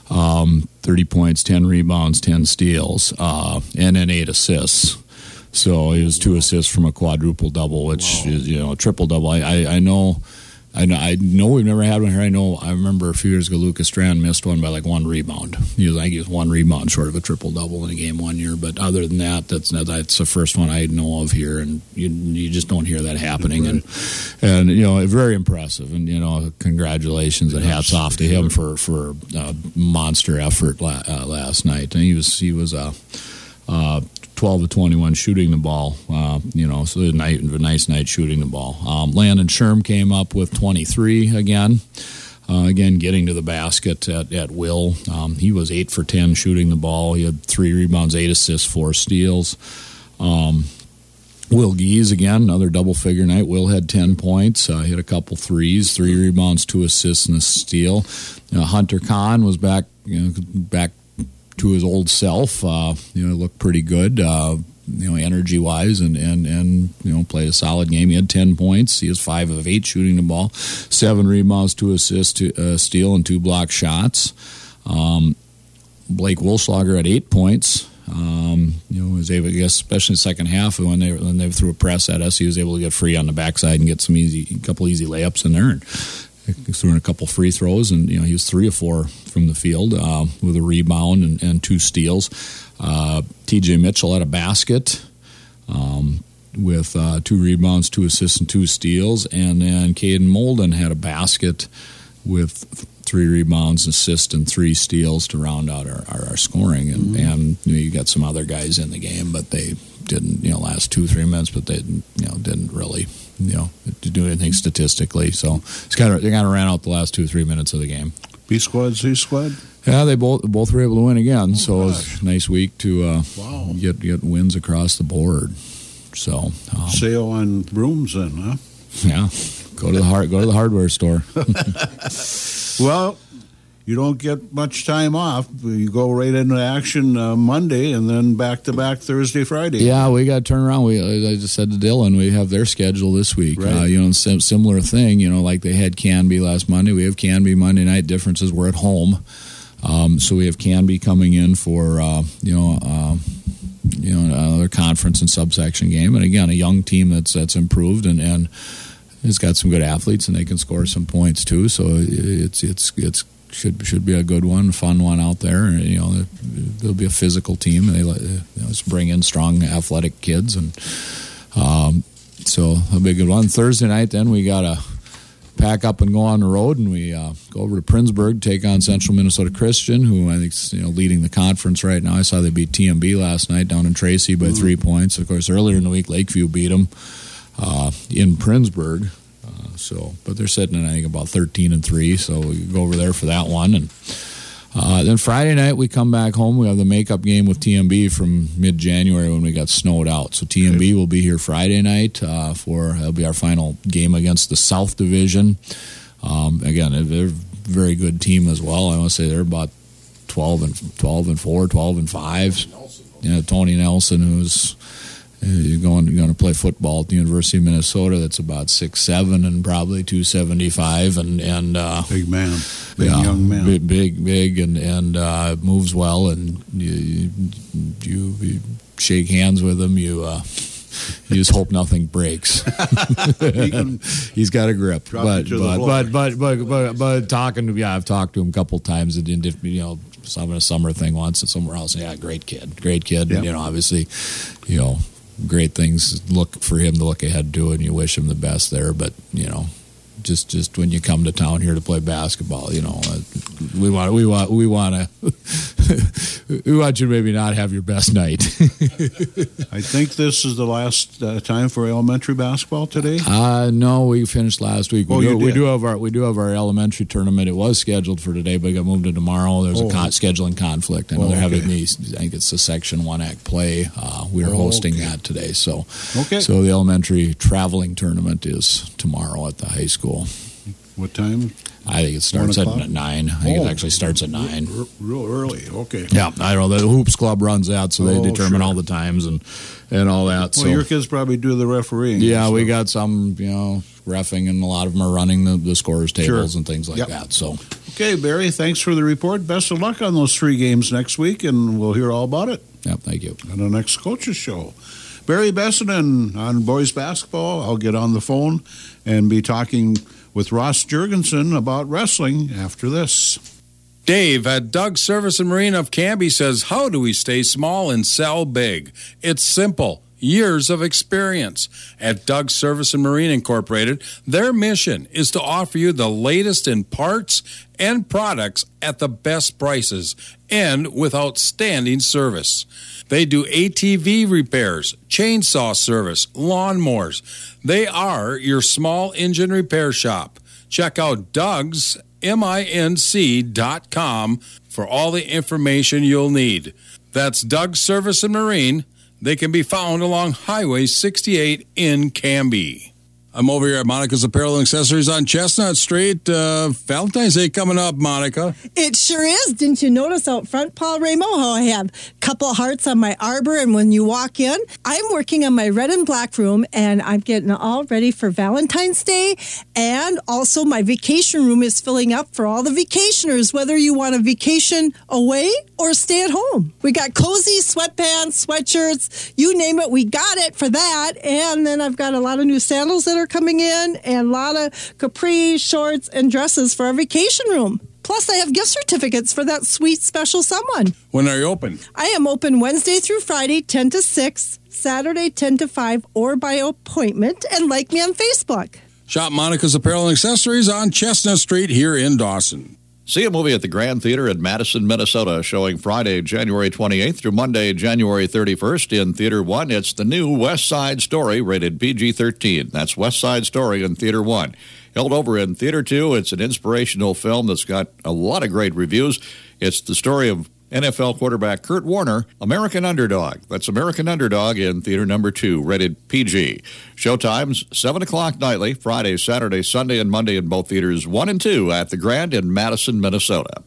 Um, thirty points, ten rebounds, ten steals, uh, and then eight assists. So it was two assists from a quadruple double, which wow. is you know a triple double. I, I, I know, I know, I know we've never had one here. I know. I remember a few years ago, Lucas Strand missed one by like one rebound. He was like he was one rebound short of a triple double in a game one year. But other than that, that's that's the first one I know of here, and you you just don't hear that happening. Right. And and you know very impressive, and you know congratulations and hats off to him for for a monster effort la- uh, last night. And he was he was a. Uh, uh, twelve of twenty-one shooting the ball, uh, you know, so a, night, a nice night shooting the ball. Um, Landon Sherm came up with twenty-three again, uh, again getting to the basket at, at will. Um, he was eight for ten shooting the ball. He had three rebounds, eight assists, four steals. Um, Will Gies, again, another double-figure night. Will had ten points, uh, hit a couple threes, three rebounds, two assists, and a steal. Uh, Hunter Kahn was back, you know, back to his old self. Uh, you know, looked pretty good, uh, you know, energy-wise, and, and, and, you know, played a solid game. He had ten points. He was five of eight shooting the ball, seven rebounds, two assists, two, uh, steal, and two block shots. Um, Blake Wolfschlager had eight points. Um, you know, was able, I guess, especially in the second half when they when they threw a press at us, he was able to get free on the backside and get some easy, a couple easy layups in there. And he threw in a couple free throws, and you know he was three or four from the field uh, with a rebound and, and two steals. Uh, T J Mitchell had a basket. Um, with uh, two rebounds, two assists, and two steals. And then Caden Molden had a basket with three rebounds, assist, and three steals to round out our, our, our scoring. And, mm-hmm. and you know, you got some other guys in the game, but they didn't, you know, last two, three minutes, but they didn't, you know, didn't really, you know, do anything statistically. So it's kind of, they kind of ran out the last two, three minutes of the game. B squad, C squad? Yeah, they both both were able to win again. Oh, so gosh. It was a nice week to uh, wow. get get wins across the board. So um, sail on brooms then, huh? Yeah, go to the hard, go to the hardware store. Well, you don't get much time off. You go right into action uh, Monday and then back to back Thursday, Friday. Yeah, we got to turn around. We I just said to Dylan, we have their schedule this week. Right. Uh, you know, sim- similar thing. You know, like they had Canby last Monday. We have Canby Monday night. Differences we're at home. Um, so we have Canby coming in for uh, you know uh, you know another conference and subsection game, and again a young team that's that's improved and and has got some good athletes and they can score some points too. So it's it's it's should should be a good one, a fun one out there. And, you know, there'll be a physical team. They you know, let's bring in strong athletic kids, and um, so it'll be a good one. Thursday night, then we got a. Pack up and go on the road, and we uh, go over to Princeburg, take on Central Minnesota Christian, who I think is you know, leading the conference right now. I saw they beat T M B last night down in Tracy by mm-hmm. three points. Of course, earlier in the week, Lakeview beat them uh, in Princeburg. Uh, so, but they're sitting at I think about thirteen and three. So we go over there for that one, and uh, then Friday night we come back home. We have the makeup game with T M B from mid-January when we got snowed out. So T M B will be here Friday night uh, for that'll be our final game against the South Division. Um, again, they're a very good team as well. I want to say they're about twelve and twelve and four, twelve and five. You know, Tony Nelson, who's uh, going going to play football at the University of Minnesota. That's about six seven and probably two seventy five, and and uh, big man, big yeah, young man, big big, big and and uh, moves well, and you, you you shake hands with him. You uh, you just hope nothing breaks. he can He's got a grip, but but, but but but but but talking to yeah, I've talked to him a couple times and in different you know. Some a summer thing once and somewhere else. Yeah, great kid, great kid. Yep. You know, obviously, you know, great things. Look for him to look ahead to, and you wish him the best there. But you know, just just when you come to town here to play basketball, you know, uh, we want we want we want to we want you to maybe not have your best night. I think this is the last uh, time for elementary basketball today. Uh no, we finished last week. We, oh, do, you did. we do have our we do have our elementary tournament. It was scheduled for today, but it got moved to tomorrow. There's oh. a con- scheduling conflict. I know oh, they're okay. having me. I think it's the Section One Act play. Uh, we are oh, hosting okay. that today. So okay. So the elementary traveling tournament is tomorrow at the high school. What time? I think it starts at nine. I think oh, it actually starts at nine. Real, real early. Okay. Yeah, I don't know. The Hoops Club runs that, so they oh, determine sure. all the times and, and all that. Well, so your kids probably do the refereeing. Yeah, so. we got some, you know, reffing, and a lot of them are running the, the scorers tables sure. and things like yep. that. So, okay, Barry, thanks for the report. Best of luck on those three games next week, and we'll hear all about it. Yeah, thank you. On the next Coaches Show. Barry Bessinen on boys basketball. I'll get on the phone and be talking with Ross Jurgensen about wrestling after this. Dave at Doug's Service and Marine of Canby says, how do we stay small and sell big? It's simple. Years of experience. At Doug's Service and Marine Incorporated, their mission is to offer you the latest in parts and products at the best prices and with outstanding service. They do A T V repairs, chainsaw service, lawnmowers. They are your small engine repair shop. Check out Doug's M I N C dot com for all the information you'll need. That's Doug's Service and Marine. They can be found along Highway sixty-eight in Canby. I'm over here at Monica's Apparel and Accessories on Chestnut Street. Uh, Valentine's Day coming up, Monica. It sure is. Didn't you notice out front, Paul Ramo, how I have a couple hearts on my arbor, and when you walk in, I'm working on my red and black room, and I'm getting all ready for Valentine's Day, and also my vacation room is filling up for all the vacationers, whether you want a vacation away or stay at home. We got cozy sweatpants, sweatshirts, you name it, we got it for that, and then I've got a lot of new sandals that are coming in, and a lot of capri shorts and dresses for our vacation room. Plus, I have gift certificates for that sweet special someone. When are you open? I am open Wednesday through Friday, ten to six, Saturday ten to five or by appointment, and like me on Facebook. Shop Monica's Apparel and Accessories on Chestnut Street here in Dawson. See a movie at the Grand Theater in Madison, Minnesota, showing Friday, January twenty-eighth through Monday, January thirty-first. In Theater one, it's the new West Side Story, rated P G thirteen. That's West Side Story in Theater one. Held over in Theater two, it's an inspirational film that's got a lot of great reviews. It's the story of N F L quarterback Kurt Warner, American Underdog. That's American Underdog in Theater number two, rated P G. Showtimes, seven o'clock nightly, Friday, Saturday, Sunday, and Monday in both Theaters one and two at the Grand in Madison, Minnesota.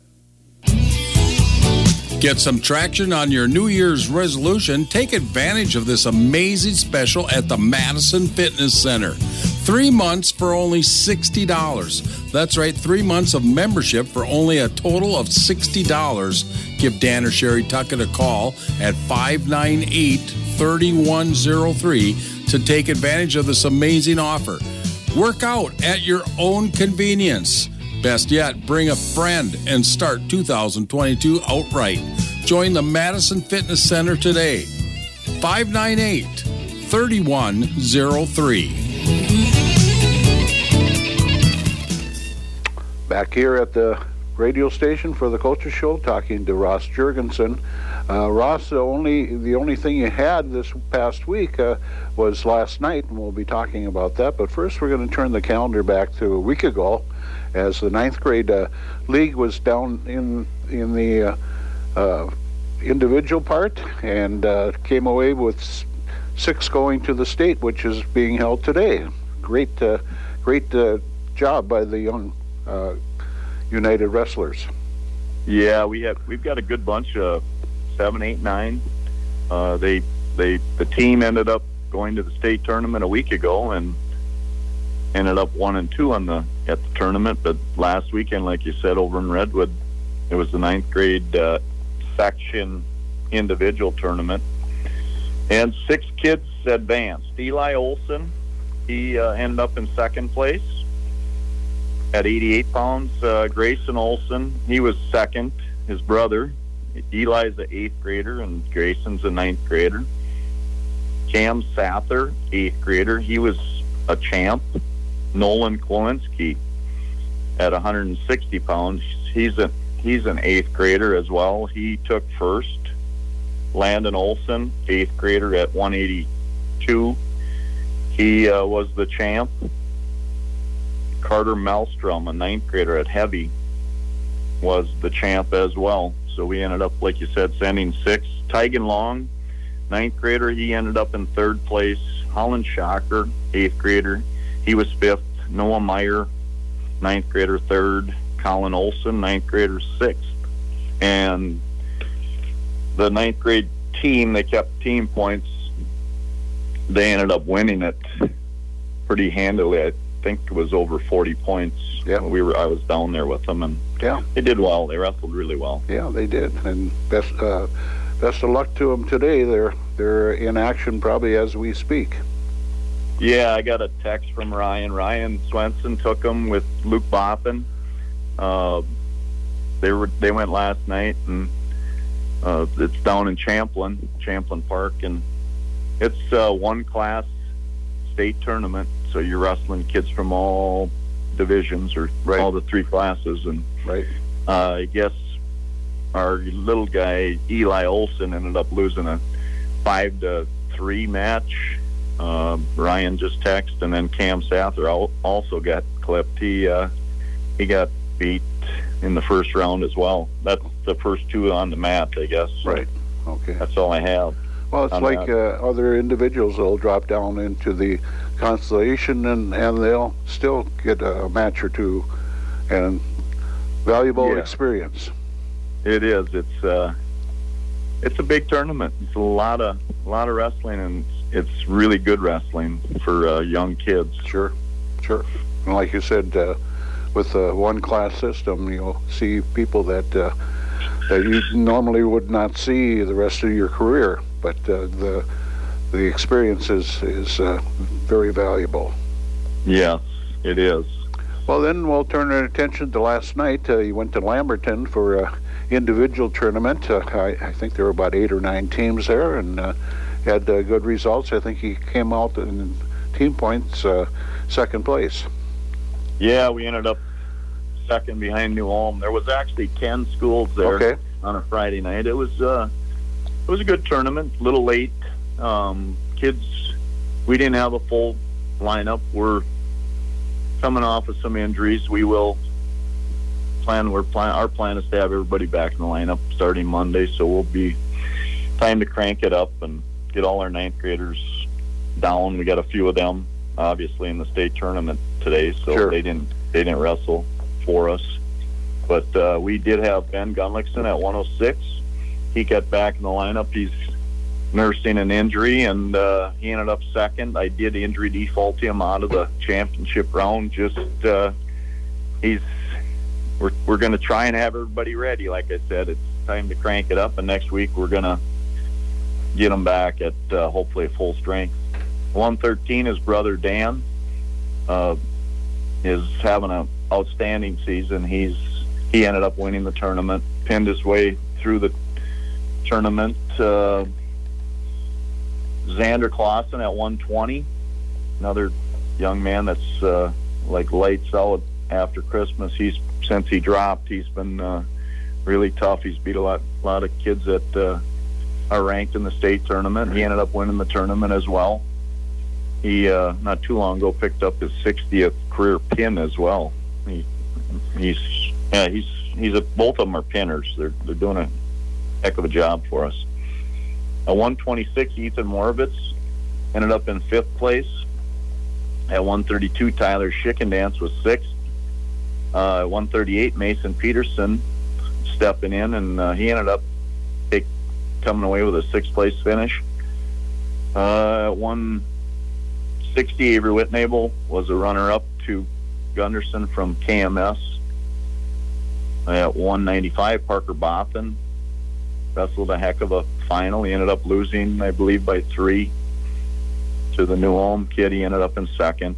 Get some traction on your New Year's resolution. Take advantage of this amazing special at the Madison Fitness Center. Three months for only sixty dollars. That's right, three months of membership for only a total of sixty dollars. Give Dan or Sherry Tuckett a call at five nine eight, three one zero three to take advantage of this amazing offer. Work out at your own convenience. Best yet, bring a friend and start two thousand twenty-two outright. Join the Madison Fitness Center today. five nine eight, three one zero three. Back here at the radio station for the Culture Show, talking to Ross Jurgensen. Uh, Ross, the only the only thing you had this past week uh, was last night, and we'll be talking about that. But first, we're going to turn the calendar back to a week ago, as the ninth grade uh, league was down in in the uh, uh, individual part, and uh, came away with six going to the state, which is being held today. Great, uh, great uh, job by the young uh, United Wrestlers. Yeah, we have we've got a good bunch of seven, eight, nine. Uh, they they the team ended up going to the state tournament a week ago and ended up one and two on the at the tournament. But last weekend, like you said, over in Redwood, it was the ninth grade uh, section individual tournament, and six kids advanced. Eli Olson, he uh, ended up in second place at eighty-eight pounds. Uh, Grayson Olson, he was second. His brother, Eli's the eighth grader, and Grayson's a ninth grader. Cam Sather, eighth grader, he was a champ. Nolan Klowinski at one hundred sixty pounds, he's a he's an eighth grader as well. He took first. Landon Olson, eighth grader at one eighty-two, he uh, was the champ. Carter Maelstrom, a ninth grader at heavy, was the champ as well. So we ended up, like you said, sending six. Tygan Long, ninth grader, he ended up in third place. Holland Shocker, eighth grader, he was fifth. Noah Meyer, ninth grader, third. Colin Olson, ninth grader, sixth. And the ninth grade team, they kept team points. They ended up winning it pretty handily. I think it was over forty points. Yeah, we were. I was down there with them, and yeah, they did well. They wrestled really well. Yeah, they did. And best uh, best of luck to them today. They're they're in action probably as we speak. Yeah, I got a text from Ryan. Ryan Swenson took them with Luke Boffin. Uh, they were they went last night, and uh, it's down in Champlin, Champlin Park, and it's uh, one class state tournament. So you're wrestling kids from all divisions, or right. all the three classes, and right. uh, I guess our little guy Eli Olson ended up losing a five to three match. Uh, Ryan just texted, and then Cam Sather also got clipped. He uh, he got beat in the first round as well. That's the first two on the mat, I guess. Right. Okay. That's all I have. Well, it's like uh, other individuals will drop down into the constellation, and, and they'll still get a match or two, and valuable yeah. experience. It is. It's uh, it's a big tournament. It's a lot of a lot of wrestling, and it's really good wrestling for uh, young kids. Sure, sure. And like you said, uh, with the one class system, you'll see people that uh, that you normally would not see the rest of your career. But uh, the the experience is is uh, very valuable. Yes, it is. Well, then we'll turn our attention to last night. Uh, you went to Lamberton for an individual tournament. Uh, I, I think there were about eight or nine teams there, and uh, had uh, good results. I think he came out in team points uh, second place. Yeah, we ended up second behind New Ulm. There was actually ten schools there Okay. on a Friday night. It was uh, it was a good tournament. A little late. Um, kids, we didn't have a full lineup. We're coming off of some injuries. We will plan. We're plan. Our plan is to have everybody back in the lineup starting Monday. So we'll be time to crank it up and get all our ninth graders down. We got a few of them, obviously, in the state tournament today. So Sure. they didn't they didn't wrestle for us. But uh, we did have Ben Gunlickson at one oh six. He got back in the lineup. He's nursing an injury, and uh, he ended up second. I did injury default him out of the championship round. Just uh, he's we're we're going to try and have everybody ready. Like I said, it's time to crank it up, and next week we're going to get him back at uh, hopefully full strength. one thirteen, his brother Dan uh, is having an outstanding season. He's he ended up winning the tournament, pinned his way through the tournament. Uh, Xander Clausen at one twenty, another young man that's uh, like lights out after Christmas. He's since he dropped, he's been uh, really tough. He's beat a lot, lot of kids that uh, are ranked in the state tournament. He ended up winning the tournament as well. He uh, not too long ago picked up his sixtieth career pin as well. He he's yeah he's he's a, both of them are pinners. They're they're doing a heck of a job for us. At one twenty-six, Ethan Moravitz ended up in fifth place. At one thirty-two, Tyler Schickendance was sixth. Uh, at one thirty-eight, Mason Peterson stepping in, and uh, he ended up take, coming away with a sixth place finish. Uh, at one sixty, Avery Whitnable was a runner-up to Gunderson from K M S. At one ninety-five, Parker Boffin wrestled a heck of a final. He ended up losing, I believe, by three to the New Ulm kid. He ended up in second.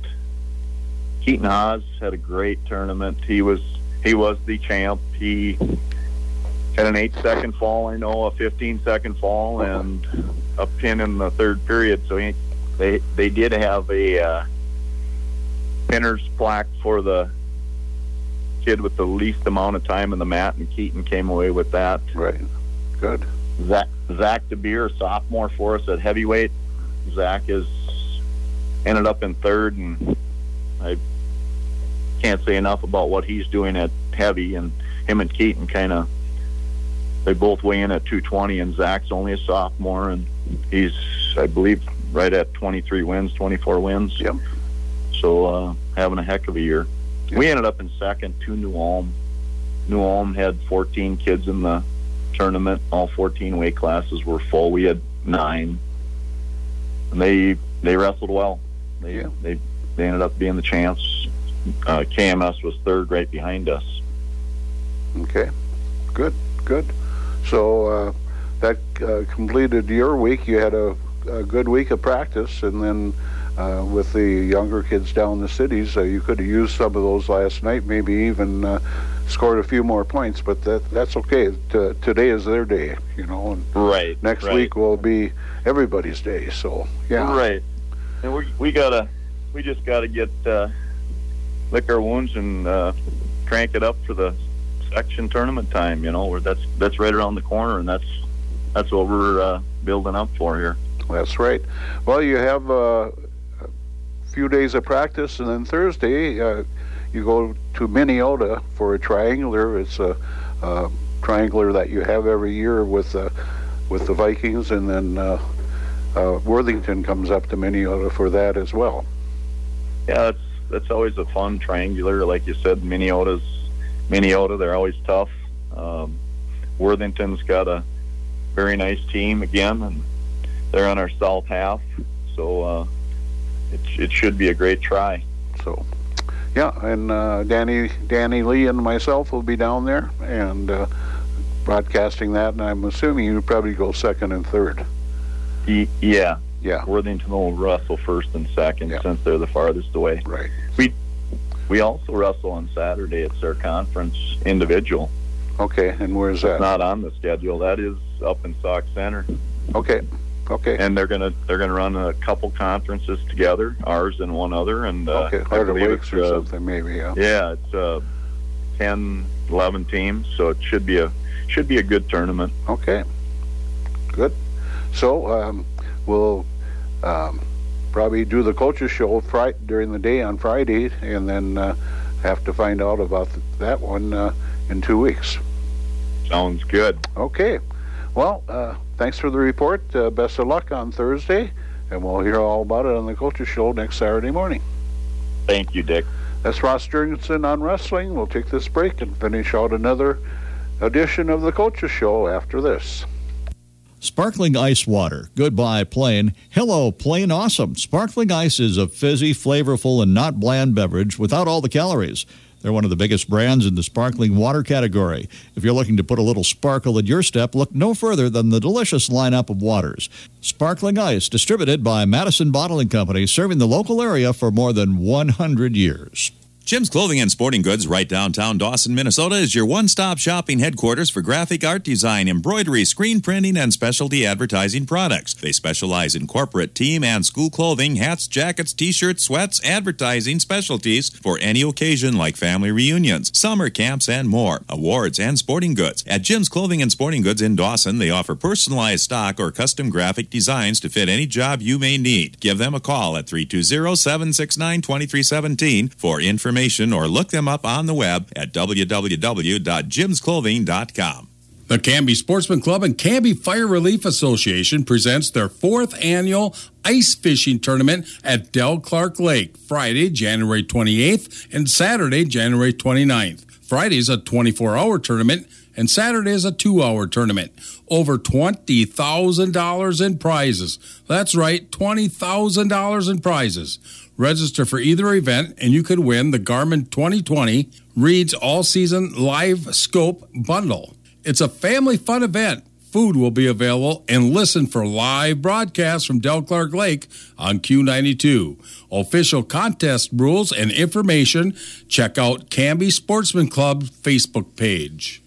Keaton Haas had a great tournament. He was he was the champ. He had an eight-second fall, I know, a fifteen-second fall, and a pin in the third period. So he, they they did have a uh, pinner's plaque for the kid with the least amount of time in the mat, and Keaton came away with that. Right. Good. Zach, Zach DeBeer, a sophomore for us at heavyweight. Zach is ended up in third, and I can't say enough about what he's doing at heavy. And him and Keaton kind of, they both weigh in at two twenty, and Zach's only a sophomore, and he's, I believe, right at twenty-three wins, twenty-four wins. Yep. So uh, having a heck of a year. Yep. We ended up in second to New Ulm. New Ulm had fourteen kids in the tournament. All fourteen weight classes were full. We had nine, and they they wrestled well. They Yeah. they they ended up being the champs. Uh, K M S was third, right behind us. Okay. Good. Good. So uh, that uh, completed your week. You had a, a good week of practice, and then uh, with the younger kids down the cities, uh, you could have used some of those last night. Maybe even uh, scored a few more points, but that that's okay. T- today is their day, you know. And Right. next right. week will be everybody's day. So yeah. Right. And we we gotta we just gotta get uh, lick our wounds and uh, crank it up for the section tournament time. You know, where that's that's right around the corner, and that's that's what we're uh, building up for here. That's right. Well, you have uh, a few days of practice, and then Thursday uh, you go to Minneota for a triangular. It's a, a triangular that you have every year with uh, with the Vikings, and then uh, uh, Worthington comes up to Minneota for that as well. Yeah, that's that's always a fun triangular. Like you said, Minneota's Minneota. They're always tough. Um, Worthington's got a very nice team again, and they're on our south half, so uh, it it should be a great try. So, yeah, and uh, Danny Danny Lee and myself will be down there and uh, broadcasting that, and I'm assuming you probably go second and third. He, yeah, Yeah, Worthington will wrestle first and second Yeah. since they're the farthest away. right. We we also wrestle on Saturday. It's our conference individual. Okay, and where's that? Not on the schedule. That is up in Sauk Center. Okay, Okay. And they're gonna they're gonna run a couple conferences together, ours and one other, and uh, okay, I Heart of believe Lakes it's, or uh, something, maybe. Yeah. Yeah, it's uh, ten, eleven teams, so it should be a should be a good tournament. Okay. Good. So um, we'll um, probably do the coaches show Friday during the day on Friday, and then uh, have to find out about th- that one uh, in two weeks. Sounds good. Okay. Well, uh, thanks for the report. Uh, best of luck on Thursday, and we'll hear all about it on the coaches show next Saturday morning. Thank you, Dick. That's Ross Jurgensen on wrestling. We'll take this break and finish out another edition of the coaches show after this. Sparkling ice water. Goodbye, plain. Hello, plain awesome. Sparkling ice is a fizzy, flavorful, and not bland beverage without all the calories. They're one of the biggest brands in the sparkling water category. If you're looking to put a little sparkle in your step, look no further than the delicious lineup of waters. Sparkling Ice, distributed by Madison Bottling Company, serving the local area for more than one hundred years. Jim's Clothing and Sporting Goods, right downtown Dawson, Minnesota, is your one-stop shopping headquarters for graphic art design, embroidery, screen printing, and specialty advertising products. They specialize in corporate, team, and school clothing, hats, jackets, t-shirts, sweats, advertising specialties for any occasion like family reunions, summer camps, and more. Awards and sporting goods. At Jim's Clothing and Sporting Goods in Dawson, they offer personalized stock or custom graphic designs to fit any job you may need. Give them a call at three two zero, seven six nine, two three one seven for information. Or look them up on the web at w w w dot jims clothing dot com. The Canby Sportsman Club and Canby Fire Relief Association presents their fourth annual ice fishing tournament at Del Clark Lake, Friday, January twenty-eighth, and Saturday, January twenty-ninth. Friday is a twenty-four hour tournament, and Saturday is a two hour tournament. Over twenty thousand dollars in prizes. That's right, twenty thousand dollars in prizes. Register for either event, and you could win the Garmin twenty twenty Reed's All-Season Live Scope Bundle. It's a family fun event. Food will be available, and listen for live broadcasts from Del Clark Lake on Q ninety-two. Official contest rules and information, check out Canby Sportsman Club Facebook page.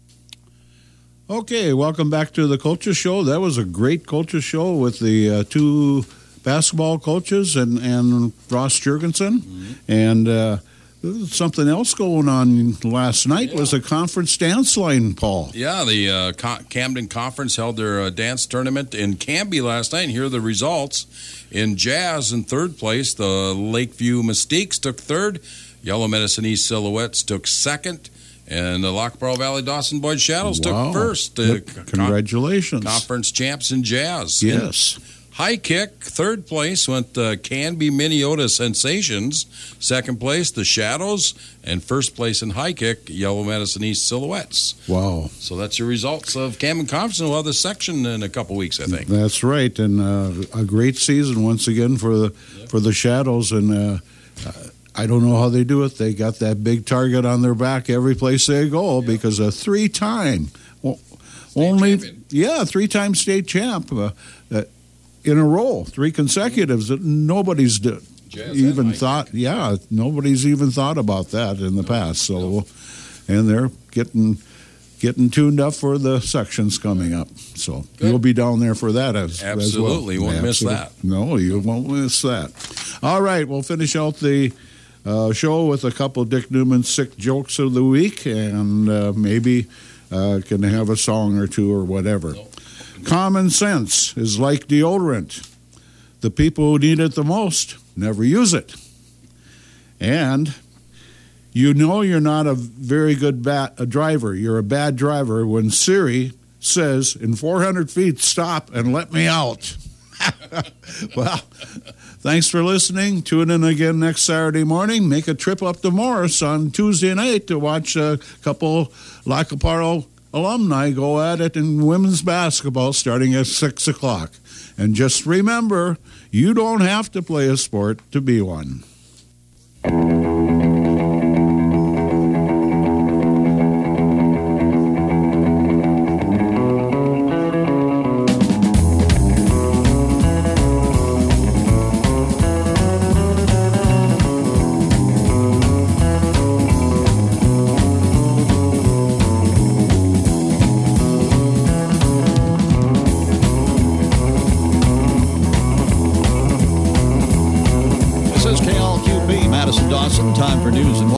Okay, welcome back to the Coaches Show. That was a great Coaches Show with the uh, two basketball coaches and, and Ross Jurgensen. Mm-hmm. And uh, something else going on last night yeah. was a conference dance line, Paul. Yeah, the uh, Co- Camden Conference held their uh, dance tournament in Canby last night. And here are the results. In jazz, in third place, the Lakeview Mystiques took third. Yellow Medicine East Silhouettes took second. And the Lockboro Valley Dawson Boyd Shadows wow. took first. Uh, yep. Congratulations. Con- conference champs in jazz. Yes. In high kick, third place went the Canby Minneota Sensations. Second place, the Shadows. And first place in high kick, Yellow Medicine East Silhouettes. Wow. So that's your results of Camden Conference. And we'll have this section in a couple weeks, I think. That's right. And uh, a great season once again for the, yep. for the Shadows. And uh, uh, I don't know how they do it. They got that big target on their back every place they go yep. because a three-time, well, only, champion. yeah, three-time state champ uh, uh, in a row, three consecutives that nobody's did, even thought. Kick. Yeah, nobody's even thought about that in the no, past. So, no. and they're getting getting tuned up for the sections coming up. So Good. You'll be down there for that as absolutely. As well. You won't Absolutely. miss that. No, you won't miss that. All right, we'll finish out the uh, show with a couple of Dick Newman sick jokes of the week, and uh, maybe uh, can have a song or two or whatever. No. Common sense is like deodorant. The people who need it the most never use it. And you know you're not a very good bat, a driver. You're a bad driver when Siri says, in four hundred feet, stop and let me out. Well, thanks for listening. Tune in again next Saturday morning. Make a trip up to Morris on Tuesday night to watch a couple Lacaparo alumni go at it in women's basketball starting at six o'clock. And just remember, you don't have to play a sport to be one. Madison Dawson. Time for news and